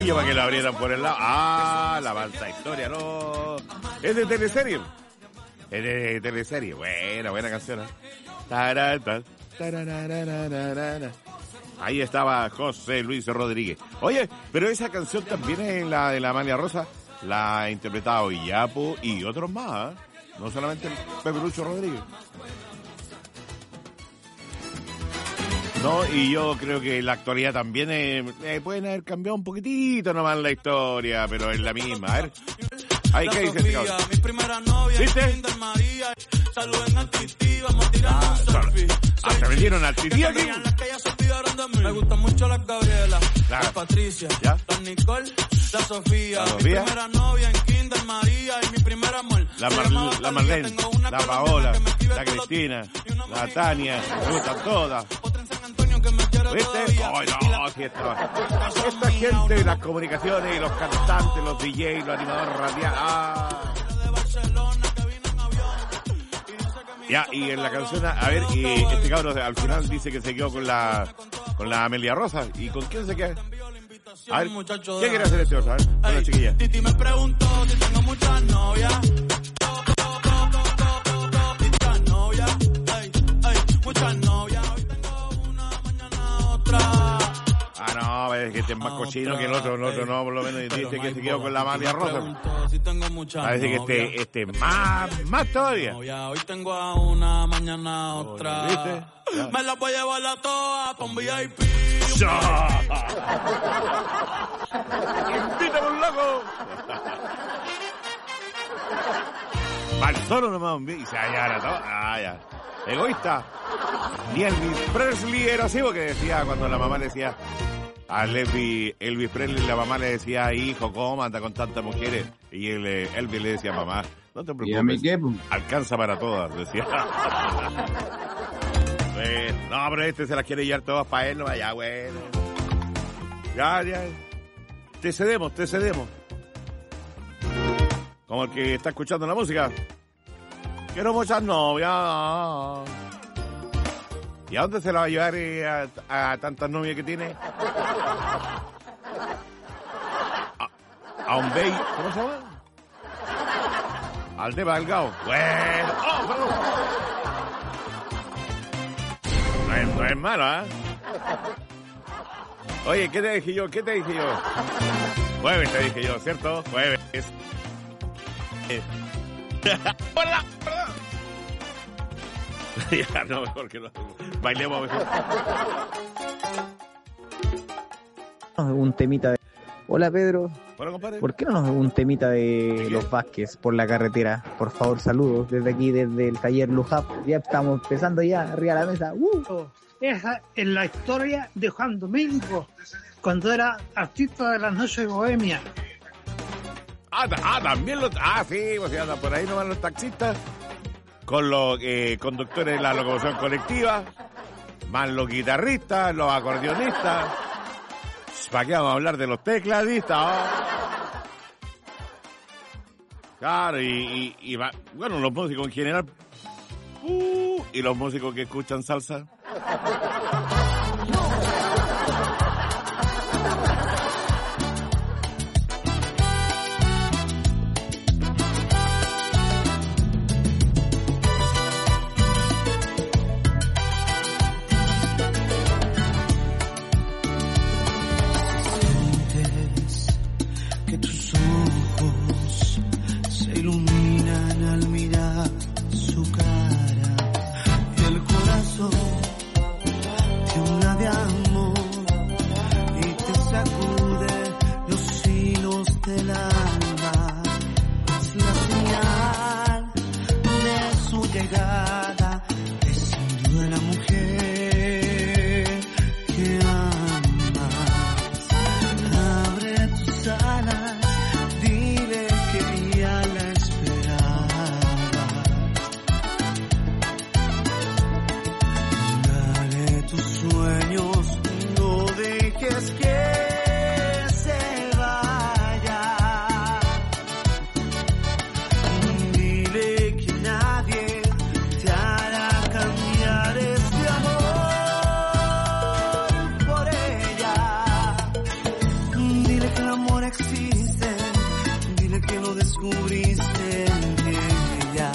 chiquillo para que lo abrieran por el lado. Ah, la falsa historia, no. Es de teleserie. Es de teleserie. Buena canción. Ahí estaba José Luis Rodríguez. Oye, pero esa canción también es la de la Amalia Rosa. La ha interpretado Iyapu y otros más, ¿eh? No solamente el Pepe Lucho Rodríguez. No, y yo creo que en la actualidad también pueden haber cambiado un poquitito nomás la historia, pero es la misma. A ver. Ahí, ¿qué dice este cabrón? ¿Viste? ¿Se metieron al tití aquí? Me gustan mucho las Gabriela, la Patricia, la Nicole, la Sofía. Mi primera novia en Kinder María y mi primer amor. La Marlene, la Paola, la Cristina, la Tania, me gustan todas. ¿Viste? ¡Ay, no! Sí, esta gente, las comunicaciones, los cantantes, los DJs, los animadores radiales. Ya, y en la canción, a ver, y este cabrón al final dice que se quedó con la Amelia Rosa. ¿Y con quién se queda? A ver, ¿qué quiere hacer este otro? A ver, con la chiquilla. Titi me preguntó si tengo muchas novias. Muchas novias. Hoy tengo una, mañana otra. Ah, no, es que este es más cochino que el otro no, por lo menos dice que se quedó con la Amalia Rosa. Parece que este más todavía. Hoy tengo a una, mañana otra. ¿Viste? Ya. Me la voy a llevar a todas pa' un VIP. ¡Invítame un loco! Al toro nomás, y se hallara todo. Ah, ya. Egoísta. Y Elvis Presley era así, porque decía, cuando la mamá le decía a Elvis Presley, la mamá le decía, hijo, ¿cómo anda con tantas mujeres? Y Elvis le decía, mamá, no te preocupes, ¿y a mí qué? Alcanza para todas, decía. No, pero este se las quiere llevar todas para él, no vaya, bueno. Ya. Te cedemos. Como el que está escuchando la música. Quiero muchas novias. ¿Y a dónde se la va a llevar a tantas novias que tiene? A un bey, ¿cómo se llama? Al de Valgao. Bueno. No es malo, ¿eh? Oye, ¿qué te dije yo? Jueves te dije yo, ¿cierto? Jueves. Hola, perdón. Ya, no, mejor que no. Bailemos mejor. Un temita de... Hola, Pedro. Bueno, compadre. ¿Por qué no nos un temita de los Vázquez por la carretera? Por favor, saludos desde aquí, desde el taller Lujap. Ya estamos empezando ya, arriba de la mesa. Esa es la historia de Juan Domingo, cuando era artista de las noches bohemias. También sí, pues si andan por ahí nomás los taxistas, con los conductores de la locomoción colectiva, más los guitarristas, los acordeonistas. ¿Para qué vamos a hablar de los tecladistas? Claro, y bueno, los músicos en general, y los músicos que escuchan salsa. descubriste en ella.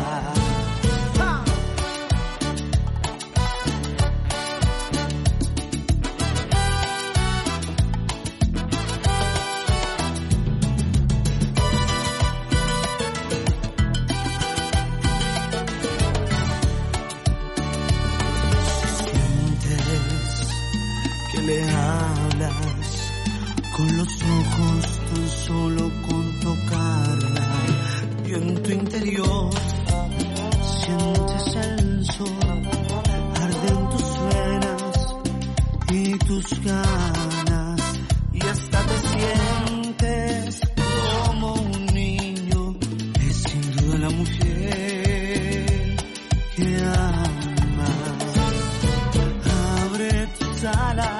Le hablas con los ojos tan solo con tocarla, y en tu interior sientes el sol, arden tus venas y tus ganas, y hasta te sientes como un niño. Es sin duda la mujer que amas. Abre tus alas,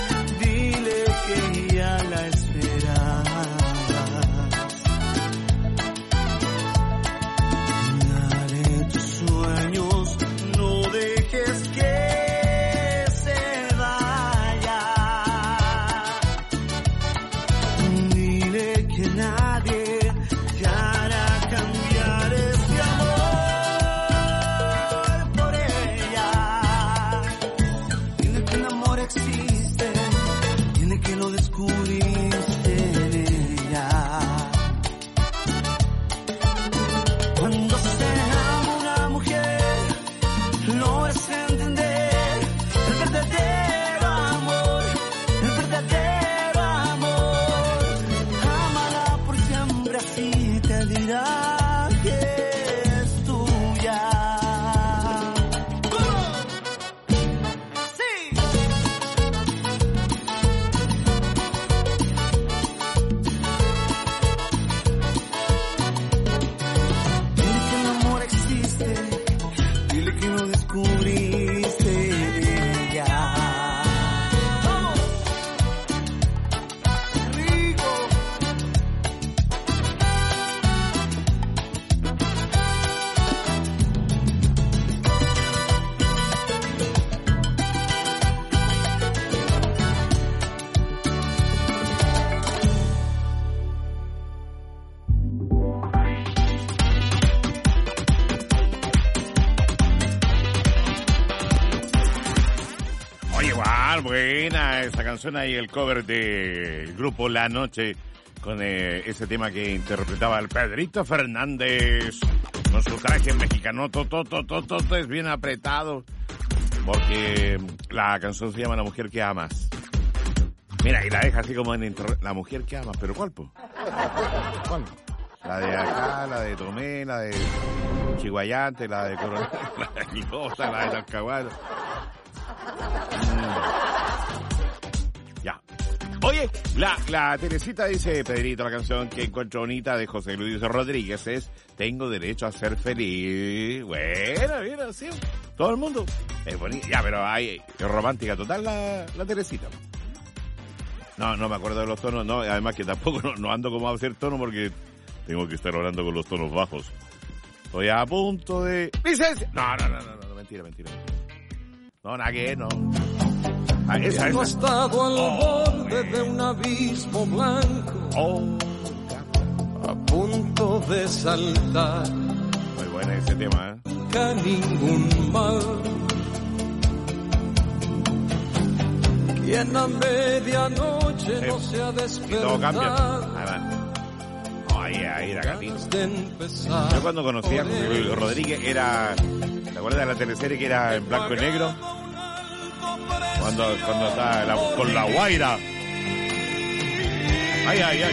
la esperabas. Dale tus sueños, no dejes que se vaya. Dile que nadie te hará cambiar este amor por ella. Dile que el amor existe, dile que lo descubriste en ella. Cuando se ama una mujer, logras entender el verdadero amor, el verdadero amor. Ámala por siempre, así te dirá que es tuya. ¡Sí! Dile que lo descubriste en ella. ¡Vamos! ¡Rico! Igual, buena esa canción ahí, el cover del grupo La Noche, con ese tema que interpretaba el Pedrito Fernández, con su traje mexicano, todo es bien apretado, porque la canción se llama La Mujer que Amas. Mira, y la deja así como en La Mujer que Amas, pero ¿cuál, po? ¿Cuál? La de acá, la de Tomé, la de Chihuayante, la de Coronel, la de Aguilosa, la de Talcahuano. Ya. Oye, la Teresita dice, Pedrito, la canción que encuentro bonita de José Luis Rodríguez es Tengo derecho a ser feliz. Bueno, mira, sí. Todo el mundo. Es bonita. Ya, pero es romántica total la Teresita. No me acuerdo de los tonos, no. Además que tampoco no ando como a hacer tono porque tengo que estar hablando con los tonos bajos. Estoy a punto de... ¡Licencia! No, mentira. No, nada que no. Esa. Acostado al borde de un abismo blanco, a punto de saltar. Muy bueno ese tema, ¿eh? Que ningún mal, quien a medianoche no se ha despertado. Y todo cambia. Ahí era Capín. Yo cuando conocí a José Luis Rodríguez era... ¿Te acuerdas de la teleserie que era en blanco y negro? Cuando estaba con la Guaira. Ay.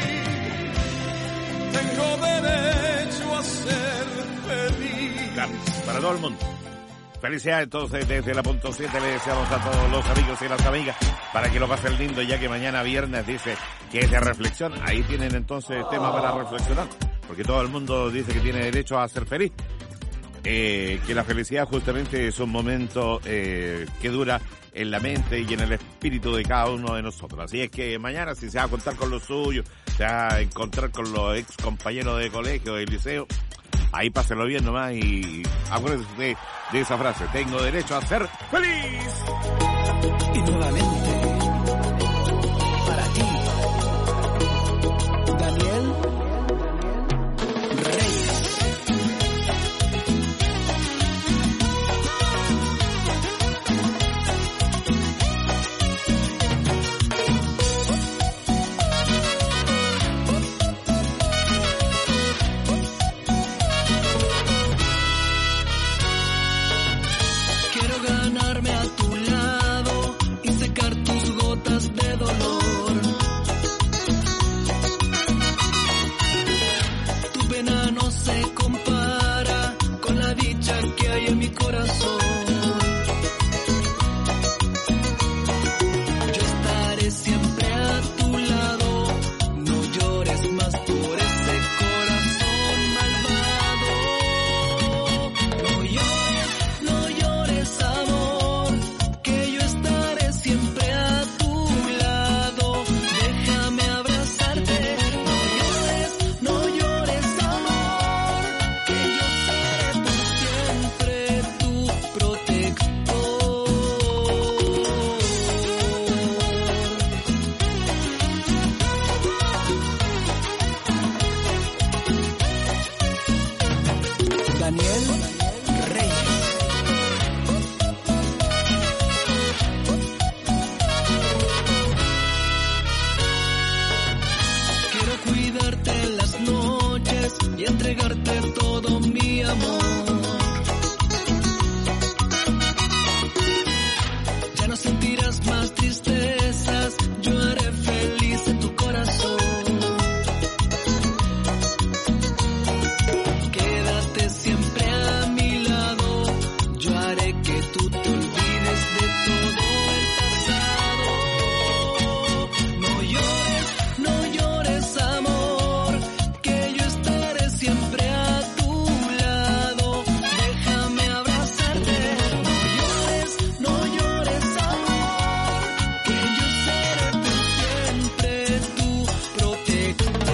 Tengo derecho a ser feliz. Claro, para todo el mundo. Felicidades entonces desde la punto 7 le deseamos a todos los amigos y las amigas para que lo pasen lindo, ya que mañana viernes dice que es de reflexión. Ahí tienen entonces tema para reflexionar, porque todo el mundo dice que tiene derecho a ser feliz. Que la felicidad justamente es un momento que dura en la mente y en el espíritu de cada uno de nosotros. Así es que mañana, si se va a contar con los suyos, se va a encontrar con los ex compañeros de colegio, del liceo, ahí pásenlo bien nomás y acuérdense de esa frase: tengo derecho a ser feliz. Y nuevamente, para ti, Daniel y entregarte todo mi amor. Ya no sentirás más tristezas, yo haré feliz en tu corazón. Quédate siempre a mi lado, yo haré que tú te olvides de todo el pasado. No llores, no llores, amor, que yo estaré siempre a tu lado. Déjame abrazarte. No llores, amor, que yo seré por siempre tu protector.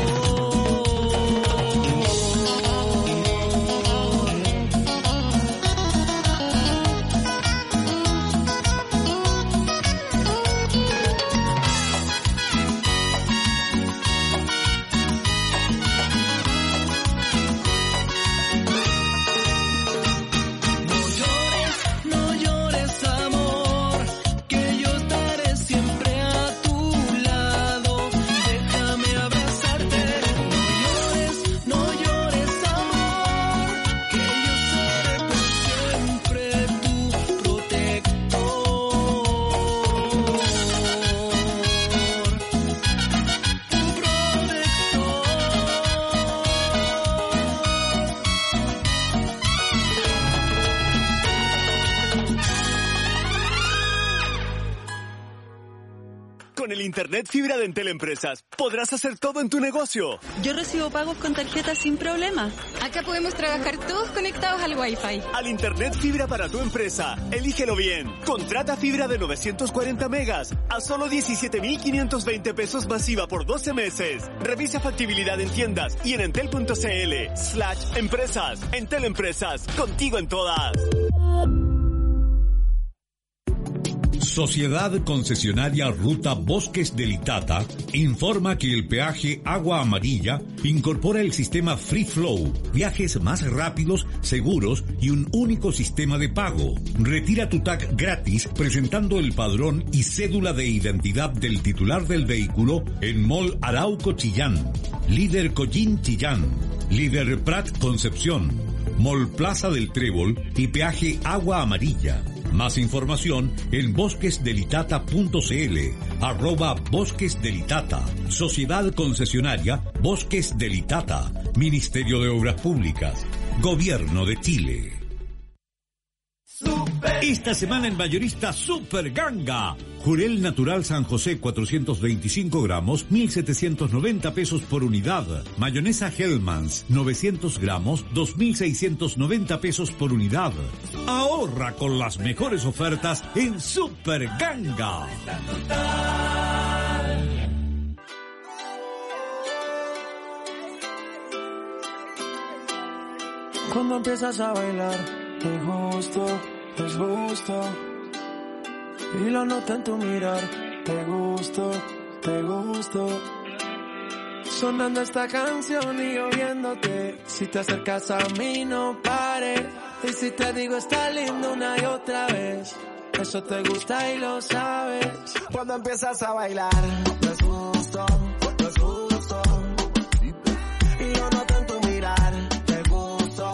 No llores, amor, que yo estaré siempre a tu lado. Déjame abrazarte. No llores, amor, que yo seré por siempre tu protector. Con el internet fibra de Entel Empresas podrás hacer todo en tu negocio. Yo recibo pagos con tarjeta sin problema. Acá podemos trabajar todos conectados al Wi-Fi. Al internet fibra para tu empresa, elígelo bien. Contrata fibra de 940 megas a solo 17,520 pesos masiva por 12 meses. Revisa factibilidad en tiendas y en entel.cl/empresas. Entel Empresas, contigo en todas. Sociedad Concesionaria Ruta Bosques del Itata informa que el peaje Agua Amarilla incorpora el sistema Free Flow, viajes más rápidos, seguros y un único sistema de pago. Retira tu tag gratis presentando el padrón y cédula de identidad del titular del vehículo en Mall Arauco Chillán, Líder Collín Chillán, Líder Prat Concepción, Mall Plaza del Trébol y peaje Agua Amarilla. Más información en bosquesdelitata.cl, @bosquesdelitata. Sociedad Concesionaria Bosques del Itata. Ministerio de Obras Públicas. Gobierno de Chile. Esta semana en Mayorista Super Ganga. Jurel Natural San José 425 gramos, 1.790 pesos por unidad. Mayonesa Hellmann's 900 gramos, 2.690 pesos por unidad. Ahorra con las mejores ofertas en Super Ganga. Cuando empiezas a bailar, es justo. Y lo noto en tu mirar, te gusto. Sonando esta canción y yo viéndote. Si te acercas a mí no pares. Y si te digo está lindo una y otra vez, eso te gusta y lo sabes. Cuando empiezas a bailar, es justo. Y lo noto en tu mirar, te gusto.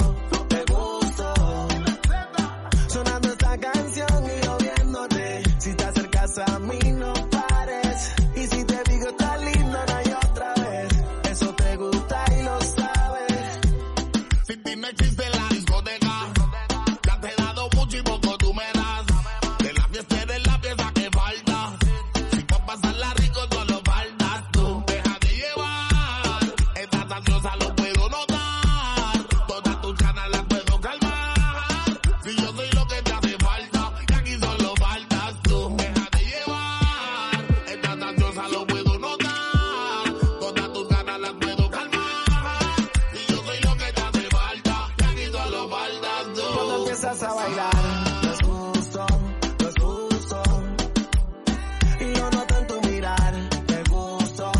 Sonando esta canción y yo viéndote. Si te acercas a mí no pares. Y si te digo está lindo una y otra vez, eso te gusta y lo sabes. Sin ti no existe la discoteca. Ya te he dado mucho y poco tú me das. De la fiesta eres la pieza que falta. Si pa' pasarla rico solo faltas tú. Déjate llevar. Estás ansiosa, lo puedo notar. Todas tus ganas las puedo calmar. Si yo soy lo que te hace falta, y aquí solo faltas tú. Déjate llevar. Estás ansiosa, lo puedo notar. Todas tus ganas las puedo calmar. Si yo soy lo que te hace falta, y aquí solo faltas tú. Cuando empiezas a bailar, es justo. Y lo noto en tu mirar, te gusto.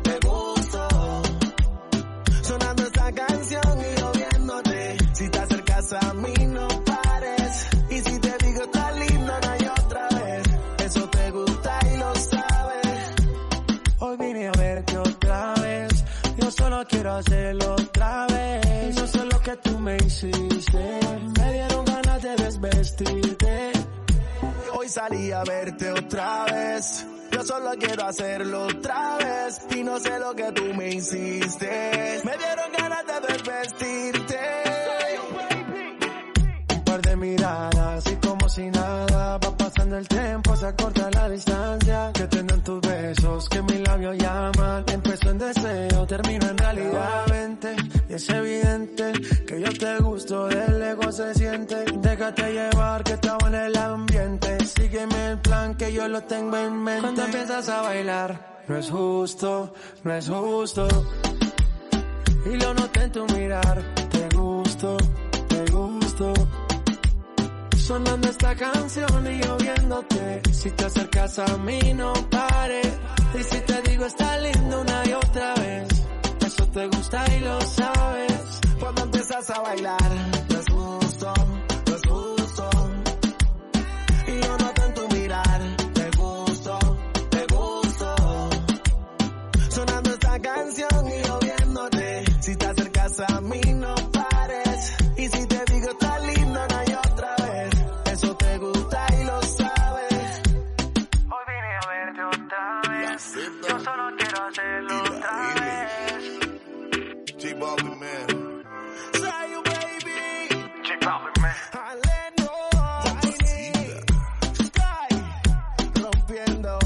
Sonando esta canción y yo viéndote. Si te acercas a mí no pares. Y si te digo está lindo una y otra vez, eso te gusta y lo sabes. Hoy vine a verte otra vez. Yo solo quiero hacerlo otra vez. que tú me hiciste. Me dieron ganas de desvestirte. Hoy salí a verte otra vez. Yo solo quiero hacerlo otra vez. Y no sé lo que tú me hiciste. Me dieron ganas de desvestirte. Un par de miradas y como si nada. Va pasando el tiempo, se acorta la distancia. Que tengan tus besos, que mis labios llaman. Empezó en deseo, termino en realidad. Vente, y es evidente que yo te gusto, del ego se siente. Déjate llevar que estaba en el ambiente. Sígueme el plan que yo lo tengo en mente. Cuando empiezas a bailar, no es justo, no es justo. Y lo noté en tu mirar, te gusto, te gusto. Sonando esta canción y yo viéndote. Si te acercas a mí no pares. Y si te digo está lindo una y otra vez. Eso te gusta y lo sabes. Cuando empiezas a bailar, no es justo, no es justo. Y yo noto en tu mirar, te gusto, te gusto. Sonando esta canción y yo viéndote. Si te acercas a mí no pares. Y si te digo está lindo una y otra vez. Eso te gusta y lo sabes. Hoy vine a verte otra vez. Yo solo quiero hacerlo otra vez. J-Balvin, man. Say you, baby. J-Balvin, man. Aleno, Sky, rompiendo.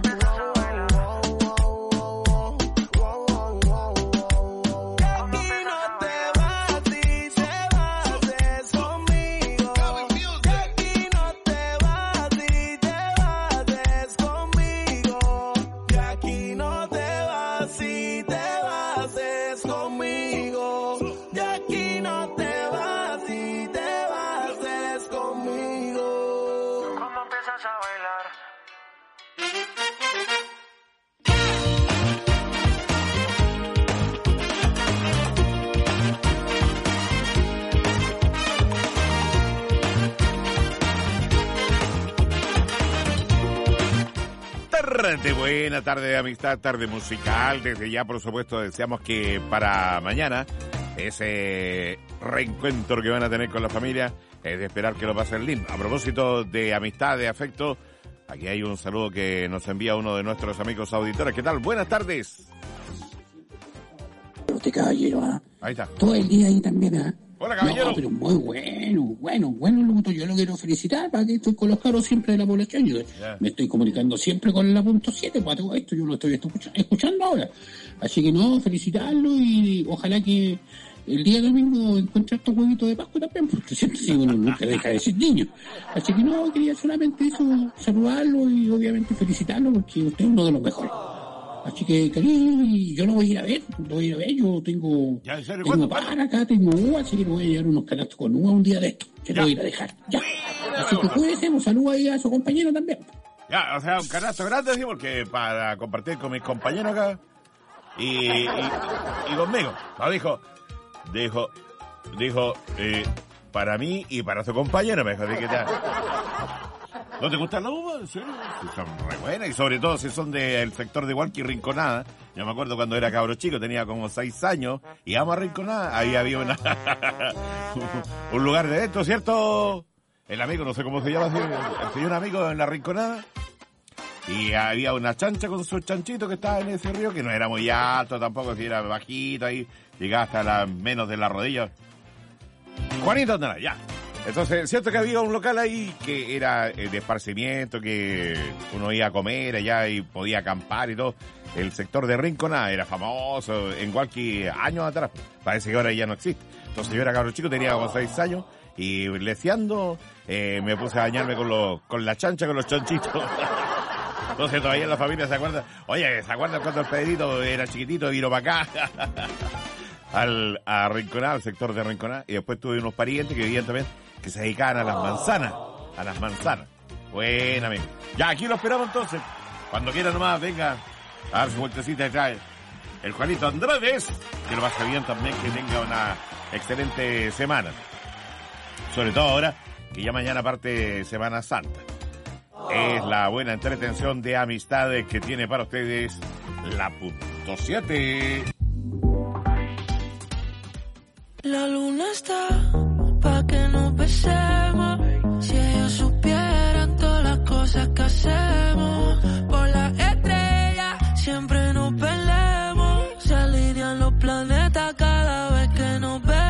Aquí no te vas y te vas es conmigo. Aquí no te vas y te vas es conmigo. Y aquí no te vas y te vas es conmigo. Y aquí no te vas y te vas es conmigo. Cuando empiezas a bailar. Tarde buena, tarde de amistad, tarde musical. Desde ya, por supuesto, deseamos que para mañana ese reencuentro que van a tener con la familia es de esperar que lo pasen lindo. A propósito de amistad, de afecto, aquí hay un saludo que nos envía uno de nuestros amigos auditores. ¿Qué tal? Buenas tardes. Este caballero, ¿ah? Ahí está. Todo el día ahí también, ¿ah? Hola, caballero. No, pero muy bueno, locutor. Yo lo quiero felicitar para que estoy con los caros siempre de la población. Yo me estoy comunicando siempre con la punto 7 para todo esto. Yo lo estoy escuchando ahora. Así que no, felicitarlo y ojalá que el día domingo encuentre estos huevitos de Pascua también, porque siempre sí, uno nunca deja de ser niño. Así que no, quería solamente eso, saludarlo y obviamente felicitarlo porque usted es uno de los mejores. Así que, cariño, y yo lo voy a ir a ver, yo tengo para acá, tengo uva, así que me voy a llevar unos canastos con uva un día de esto, que lo voy a ir a dejar, ya. Así que cuídese, un saludo ahí a su compañero también. Ya, o sea, un canasto grande, sí, porque para compartir con mis compañeros acá y conmigo. No, dijo, para mí y para su compañero, me dijo, ¿de qué tal? ¿No te gustan las uvas? Sí, son re buenas y sobre todo si son del sector de Hualqui y Rinconada. Yo me acuerdo cuando era cabro chico, tenía como 6 años, íbamos a Rinconada, ahí había un lugar de esto, ¿cierto? El amigo, no sé cómo se llama, tenía un amigo en la Rinconada y había una chancha con su chanchito que estaba en ese río, que no era muy alto tampoco, si era bajito ahí, llegaba hasta menos de la rodilla. Juanito, nada, ya. Entonces, cierto que había un local ahí que era de esparcimiento, que uno iba a comer allá y podía acampar y todo. El sector de Rinconada era famoso en Hualqui años atrás. Parece que ahora ya no existe. Entonces yo era cabro chico, tenía como 6 años y leseando me puse a bañarme con la chancha, con los chanchitos. Entonces todavía la familia se acuerda. Oye, ¿se acuerdan cuando el Pedrito era chiquitito y vino para acá? a Rinconada, al sector de Rinconada. Y después tuve unos parientes que vivían también, que se dedicaban a las manzanas. Buena, amigo. Ya, aquí lo esperamos entonces. Cuando quiera nomás, venga a dar su vueltecita y trae el Juanito Andrades, que lo pase bien también, que tenga una excelente semana. Sobre todo ahora, que ya mañana parte Semana Santa. Es la buena entretención de amistades que tiene para ustedes la punto 7. La luna está pa' que nos besemos. Si ellos supieran todas las cosas que hacemos. Por las estrellas siempre nos peleamos. Se alinean los planetas cada vez que nos vemos.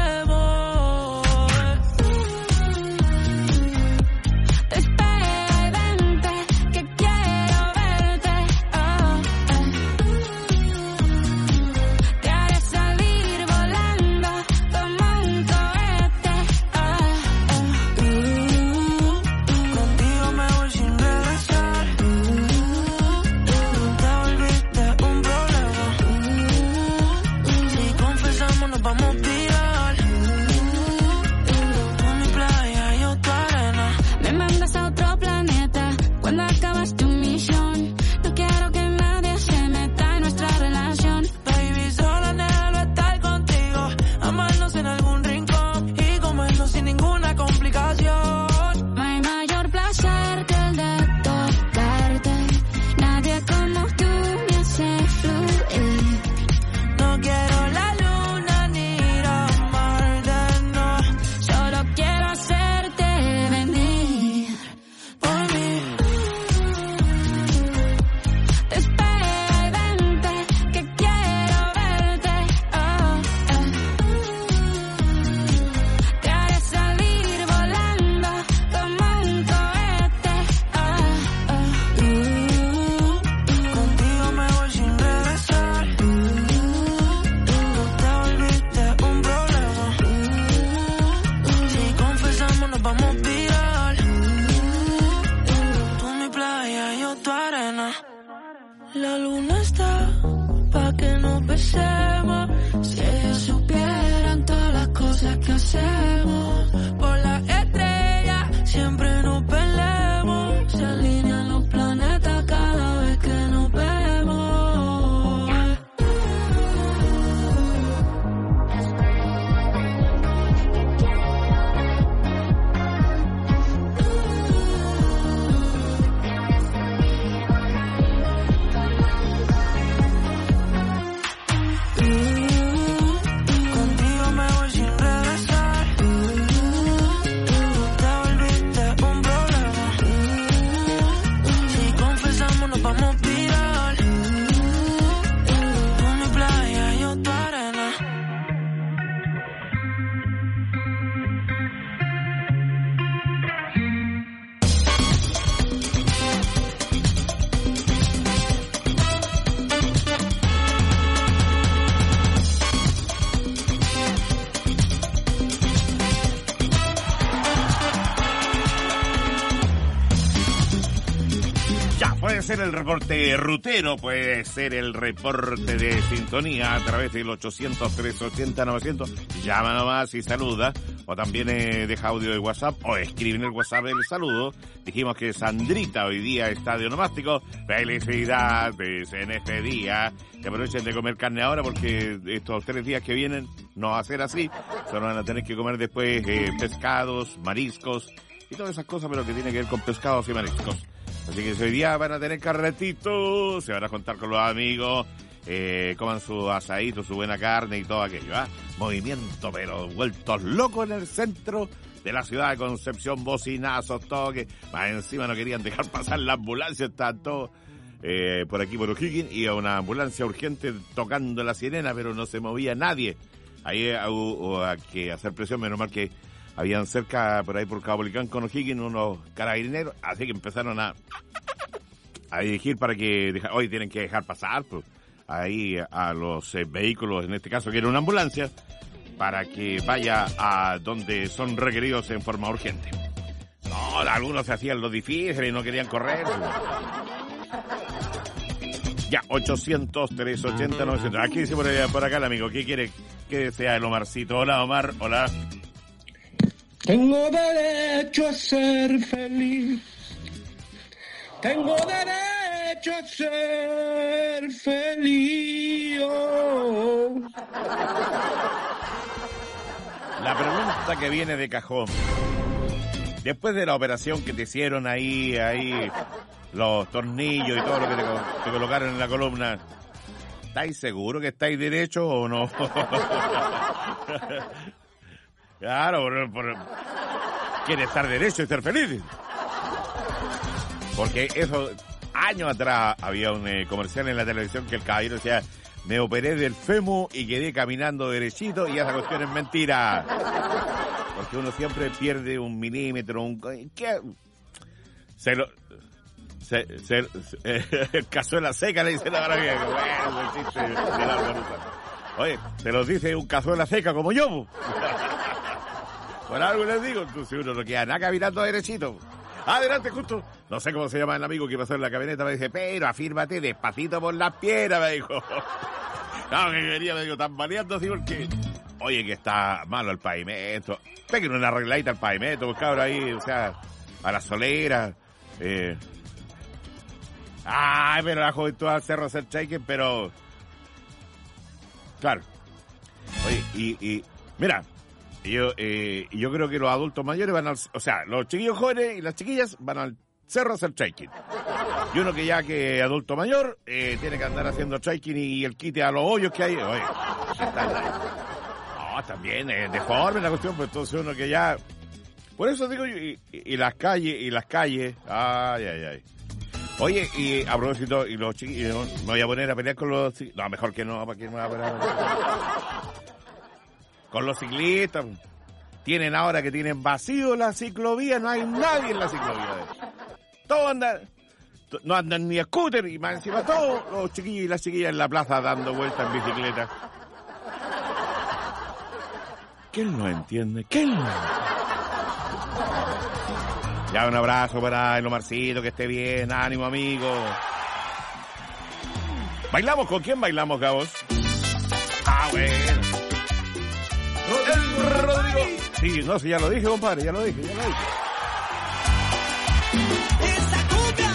La luna está pa' que nos besemos. Si ellos supieran todas las cosas que hacemos. Por las estrellas siempre nos peleamos. Se alinean los planetas cada vez que nos vemos. Puede ser el reporte rutero, puede ser el reporte de sintonía a través del 800-380-900. Llama nomás y saluda. O también deja audio de WhatsApp o escribe en el WhatsApp el saludo. Dijimos que Sandrita hoy día está de onomástico. Felicidades en este día. Que aprovechen de comer carne ahora porque estos 3 días que vienen no va a ser así. Solo van a tener que comer después pescados, mariscos y todas esas cosas, pero que tiene que ver con pescados y mariscos. Así que hoy día van a tener carretitos, se van a juntar con los amigos, coman su asadito, su buena carne y todo aquello, ¿ah? Movimiento, pero vueltos locos en el centro de la ciudad de Concepción, bocinazos, todo que más encima no querían dejar pasar la ambulancia, estaban todos por aquí por O'Higgins, y a una ambulancia urgente tocando la sirena, pero no se movía nadie. Ahí hubo que hacer presión, menos mal que habían cerca, por ahí por Caupolicán con O'Higgins, unos carabineros, así que empezaron a dirigir para que hoy tienen que dejar pasar pues, ahí a los vehículos, en este caso que era una ambulancia, para que vaya a donde son requeridos en forma urgente. No, algunos se hacían lo difícil y no querían correr. Ya, 800-380-900. Aquí dice por acá el amigo, ¿qué quiere que desea el Omarcito? Hola, Omar, hola. Tengo derecho a ser feliz. Tengo derecho a ser feliz. Oh. La pregunta que viene de cajón. Después de la operación que te hicieron ahí, los tornillos y todo lo que te colocaron en la columna, ¿estáis seguros que estáis derecho o no? Claro, quiere estar derecho y ser feliz. Porque eso, años atrás había un comercial en la televisión que el caballero decía, me operé del fémur y quedé caminando derechito, y esa cuestión es mentira. Porque uno siempre pierde un milímetro, ¿qué? El cazuela seca le dice la maravilla. Bueno, existe. Oye, se los dice un cazuela seca como yo. Por algo les digo, entonces uno no queda nada caminando derechito. Adelante, justo. No sé cómo se llama el amigo que pasó en la camioneta, me dice, pero afírmate despacito por las piernas, me dijo. No, que quería, me digo, tambaleando así porque... Oye, que está malo el pavimento. Peguen una arregladita al pavimento, pues cabrón, ahí, o sea, a la solera. Ay, pero la juventud al cerro hacer chequen, pero... Claro. Oye, y mira, yo creo que los adultos mayores van al... O sea, los chiquillos jóvenes y las chiquillas van al cerro a hacer trekking. Y uno que ya que adulto mayor, tiene que andar haciendo trekking y el quite a los hoyos que hay. Oye, no, también deforme la cuestión, pues entonces uno que ya... Por eso digo yo, y las calles, ay. Oye, y a propósito, y los chiquillos, me voy a poner a pelear con los... No, mejor que no, ¿para qué me voy a pelear? Con los ciclistas. Tienen ahora que tienen vacío la ciclovía, no hay nadie en la ciclovía. Todos andan, no andan ni a scooter, y más encima todos los chiquillos y las chiquillas en la plaza dando vueltas en bicicleta. ¿Quién no entiende? ¿Quién no? Ya, un abrazo para el Omarcito, que esté bien, ánimo, amigo. ¿Bailamos? ¿Con quién bailamos, Gabos? Bueno. Rodrigo. Sí, no, sí, ya lo dije, compadre, ya lo dije. Esa cumbia.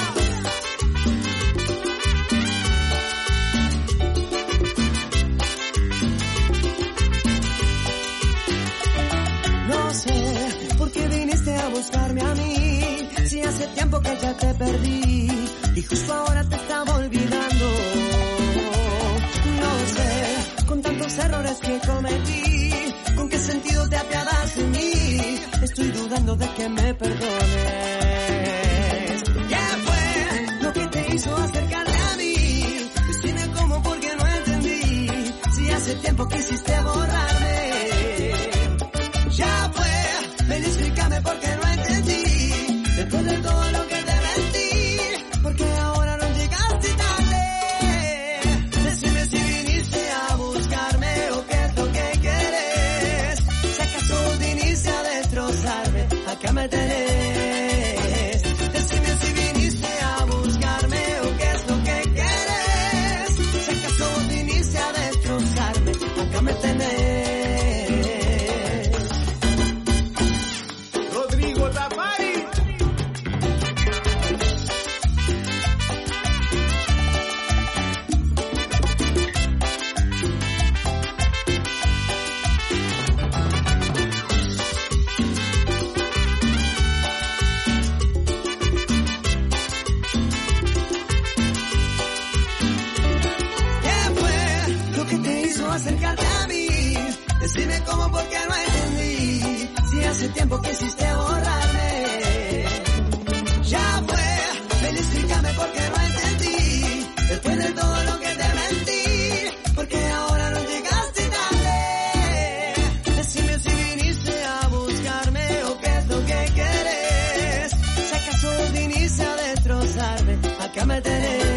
No sé por qué viniste a buscarme a mí, si hace tiempo que ya te perdí y justo ahora te estaba olvidando. No sé, con tantos errores que cometí, ¿con qué sentido te apiadas de mí? Estoy dudando de que me perdones. ¿Qué fue lo que te hizo acercarte a mí? Dime cómo, porque no entendí. Si hace tiempo quisiste borrarme. Ya fue, ven, explícame por qué no entendí. Después de todo lo que te mentí, porque ahora no llegaste tarde. Decime si viniste a buscarme o qué es lo que quieres. Si acaso viniste a destrozarme, acá me tenés. Decime si viniste a buscarme o qué es lo que quieres. Si acaso viniste a destrozarme, acá me tenés. Rodrigo Tapari. Acercarte a mí, decime cómo, porque no entendí. Si hace tiempo que hiciste borrarme. Ya fue, ven, explícame por qué no entendí. Después de todo lo que te mentí, porque ahora no llegaste tarde. Decime si viniste a buscarme o qué es lo que quieres. Si acaso viniste a destrozarme, acá me tenés.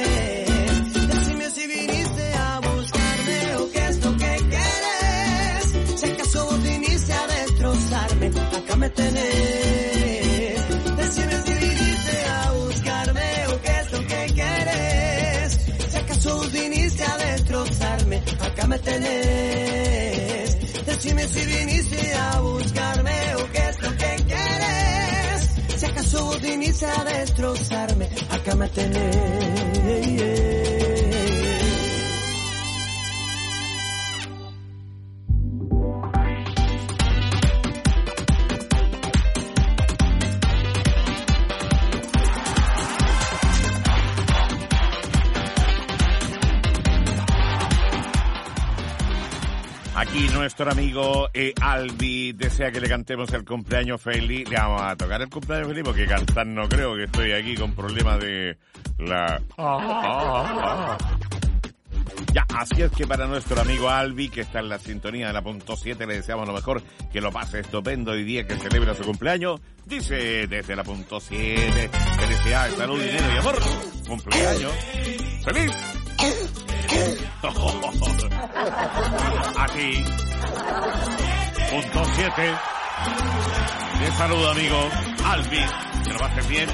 Acá me tenés. Decime si viniste a buscarme o qué es lo que quieres. Si acaso viniste a destrozarme, acá me tenés. Decime si viniste a buscarme o qué es lo que quieres. Si acaso viniste a destrozarme, acá me tenés. Aquí nuestro amigo Albi desea que le cantemos el cumpleaños feliz. Le vamos a tocar el cumpleaños feliz porque cantar no creo, que estoy aquí con problemas de la... Ya, así es que para nuestro amigo Albi, que está en la sintonía de la punto 7, le deseamos lo mejor, que lo pase estupendo hoy día que celebra su cumpleaños. Dice desde la punto 7, felicidades, salud, dinero y amor. Cumpleaños feliz. Así. Punto 7. Te saludo, amigo Albi. Que lo pases bien.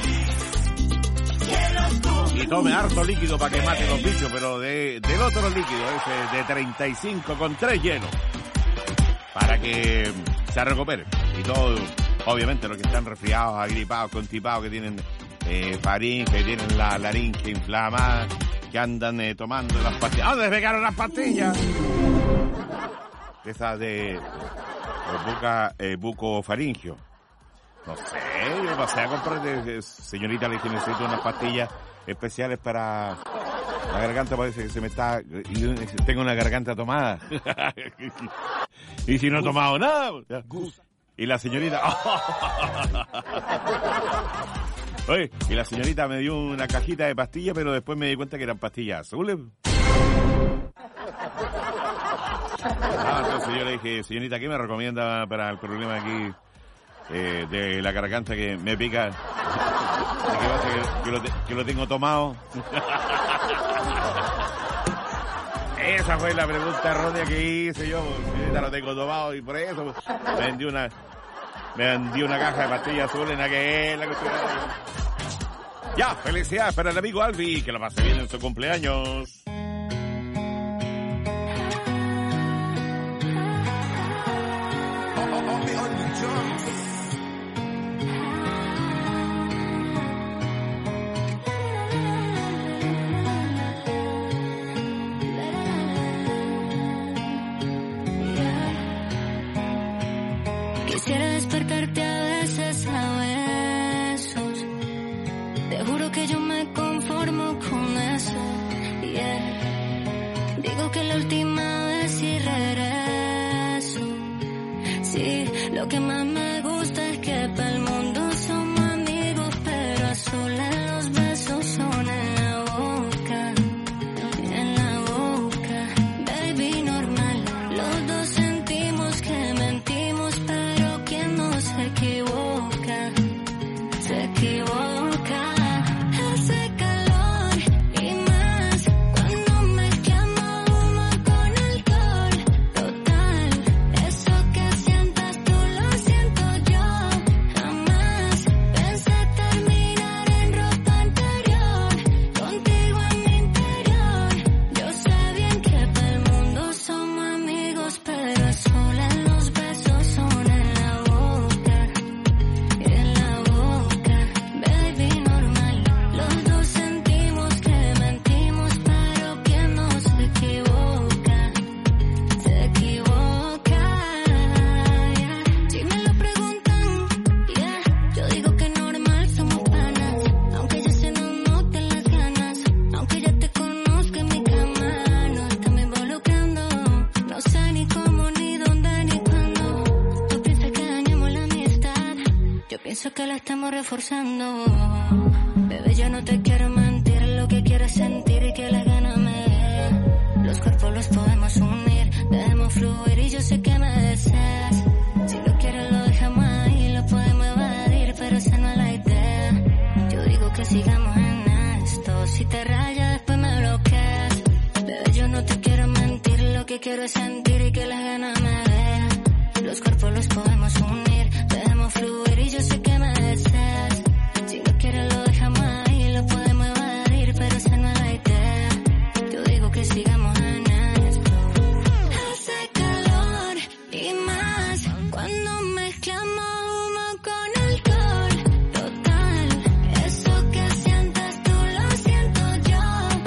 Y tome harto líquido para que mate los bichos, pero del otro líquido, ese de 35 con 3 hielos. Para que se recupere. Y todo, obviamente, los que están resfriados, agripados, constipados, que tienen faringe, que tienen la laringe inflamada, que andan tomando las pastillas. ¿Dónde pegaron las pastillas? Esas de bucofaringio. No sé, yo pasé a comprar, señorita, le dije, necesito unas pastillas especiales para la garganta, parece que se me está... Tengo una garganta tomada. Y si no he tomado nada... Y la señorita... Oye, y la señorita me dio una cajita de pastillas, pero después me di cuenta que eran pastillas azules. Entonces yo le dije, señorita, ¿qué me recomienda para el problema aquí de la garganta que me pica? Que lo tengo tomado. Esa fue la pregunta errónea que hice yo. Señorita, lo tengo tomado y por eso me vendí una caja de pastillas azules en aquella. Ya, felicidades para el amigo Albi, que lo pase bien en su cumpleaños. Quisiera despertarte a veces a besos. Te juro que yo me conformo con eso. Yeah. Digo que la última vez y regreso. Sí, lo que más me gusta es que para el mundo somos amigos, pero a solas los besos son en la boca. En la boca, baby, normal. Los dos sentimos que mentimos, pero quien no se equivoca, se equivoca. Hace calor y más cuando mezclamos humo con alcohol. Total, eso que sientas tú lo siento yo. Jamás pensé terminar en ropa interior, contigo en mi interior. Yo sé bien que para el mundo somos amigos, pero a solas los besos son en la boca. En la boca, baby, normal. Los dos sentimos que mentimos, pero quien no se equivoca, se equivoca. Yeah. Si me lo preguntan, yeah, yo digo que normal, somos panas. Aunque ya se nos noten las ganas, aunque ya te conozca en mi cama, no estamos involucrando. No sé ni cómo, ni dónde, ni cuándo. Tú piensas que dañamos la amistad, yo pienso que la estamos reforzando. Bebé, yo no te quiero mentir, lo que quiero es sentir y que las ganas me den. Los cuerpos los podemos unir, debemos fluir y yo sé que me deseas. Si no quieres lo dejamos ahí, lo podemos evadir, pero esa no es la idea. Yo digo que sigamos en esto, si te rayas después me bloqueas. Bebé, yo no te quiero mentir, lo que quiero es sentir y que las ganas me den. Los cuerpos los podemos unir, debemos fluir y yo sé que me deseas. Si no quieres lo dejamos ahí, lo podemos evadir, pero esa no es la idea. Yo digo que sigamos en esto. Hace calor y más cuando mezclamos humo con alcohol. Total, eso que sientas tú lo siento yo.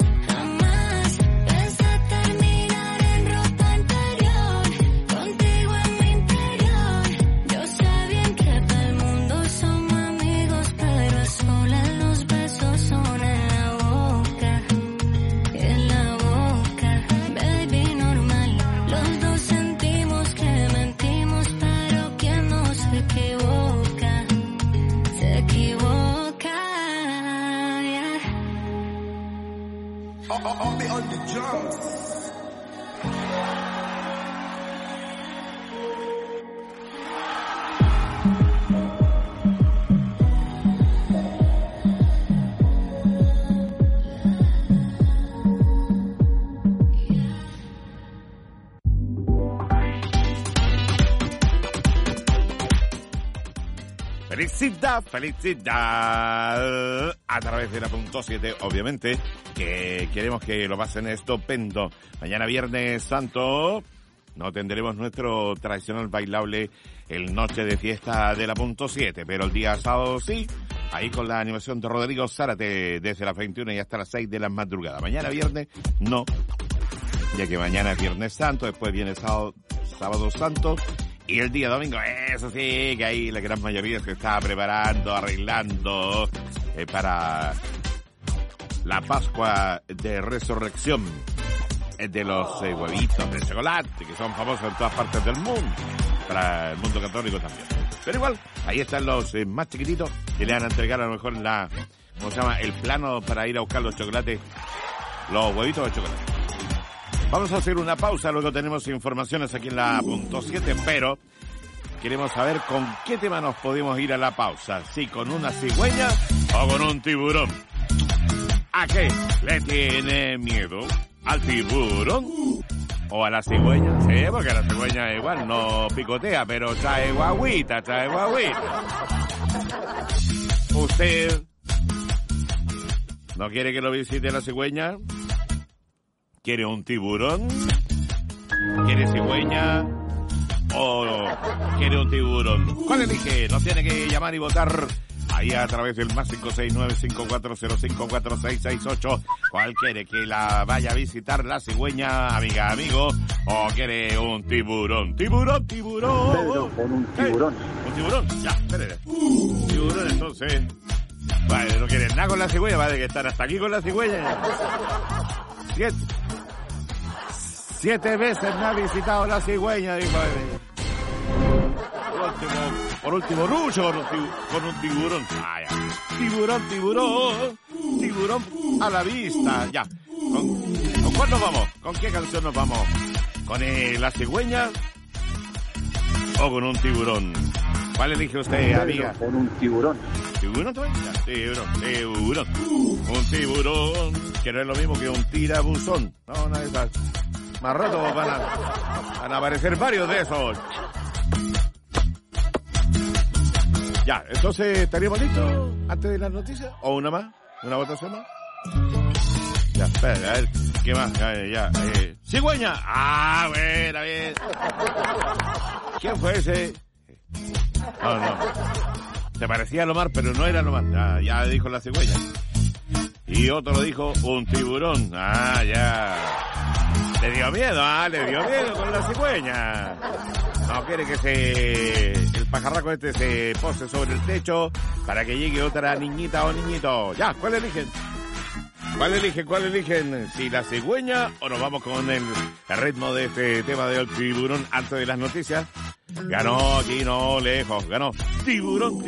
Jamás pensé terminar en ropa interior, contigo en mi interior. Yo sé Felicidad a través de la punto 7, obviamente, que queremos que lo pasen estupendo. Mañana Viernes Santo no tendremos nuestro tradicional bailable el Noche de Fiesta de la punto 7, pero el día sábado sí, ahí con la animación de Rodrigo Zárate desde las 21 y hasta las 6 de la madrugada. Mañana Viernes no, ya que mañana es Viernes Santo, después viene sábado Santo. Y el día domingo, eso sí, que ahí la gran mayoría se está preparando, arreglando para la Pascua de Resurrección de los huevitos de chocolate, que son famosos en todas partes del mundo, para el mundo católico también. Pero igual, ahí están los más chiquititos que le van a entregar a lo mejor ¿cómo se llama? El plano para ir a buscar los chocolates, los huevitos de chocolate. Vamos a hacer una pausa, luego tenemos informaciones aquí en la punto 7, pero queremos saber con qué tema nos podemos ir a la pausa. Si con una cigüeña o con un tiburón. ¿A qué le tiene miedo? ¿Al tiburón o a la cigüeña? Sí, porque la cigüeña igual no picotea, pero trae guagüita. ¿Usted no quiere que lo visite la cigüeña? ¿Quiere un tiburón? ¿Quiere cigüeña? ¿O quiere un tiburón? ¿Cuál elige? Nos tiene que llamar y votar ahí a través del más 569-5405-4668. ¿Cuál quiere? ¿Que la vaya a visitar la cigüeña, amiga, amigo? ¿O quiere un tiburón? ¡Tiburón! Pedro, con un tiburón. ¿Un tiburón? Ya, espérate. Tiburón, entonces. Vale, no quiere nada con la cigüeña, vale, que estar hasta aquí con la cigüeña. 7 veces me ha visitado la cigüeña, dijo él. Por último, Rucho con un tiburón. Ah, ya. Tiburón a la vista. Ya. ¿Con cuál nos vamos? ¿Con qué canción nos vamos? ¿Con la cigüeña o con un tiburón? ¿Cuál elige usted, amiga? Con un tiburón. ¿Tiburón también? Ya, tiburón. Un tiburón, que no es lo mismo que un tirabuzón. No, nada de esas. Más rato van a aparecer varios de esos. Ya, entonces, ¿estaríamos listos antes de las noticias? ¿O una más? ¿Una votación más? Ya, espera, a ver, ¿qué más? Ya, ¡cigüeña! Ah, bueno, bien. ¿Quién fue ese? No. Se parecía a Lomar, pero no era Lomar. Ya dijo la cigüeña. Y otro lo dijo, un tiburón. Ah, ya. Le dio miedo con la cigüeña. No quiere que el pajarraco este se pose sobre el techo para que llegue otra niñita o niñito. Ya, ¿cuál eligen? ¿Cuál eligen? ¿Si la cigüeña o nos vamos con el ritmo de este tema del tiburón antes de las noticias? Ganó aquí, no lejos, ganó tiburón.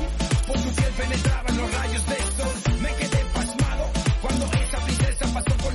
Penetraban los rayos de sol, me quedé pasmado cuando esa princesa pasó por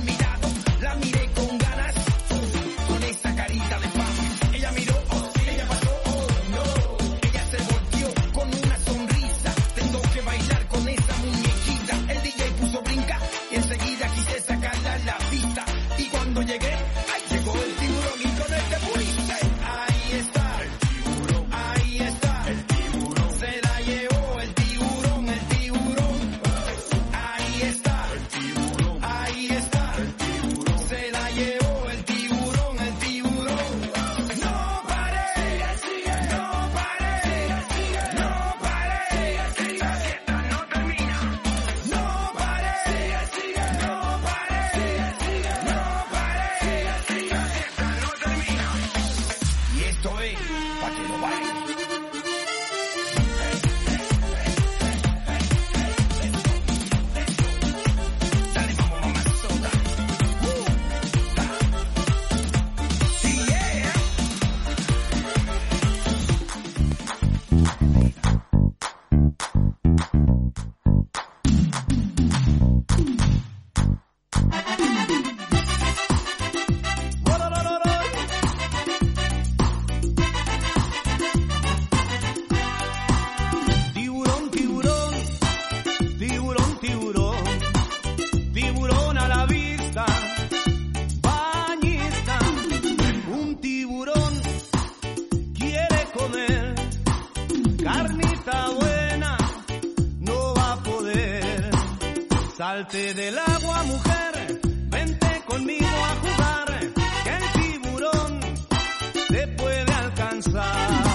Salte del agua, mujer, vente conmigo a jugar, que el tiburón te puede alcanzar.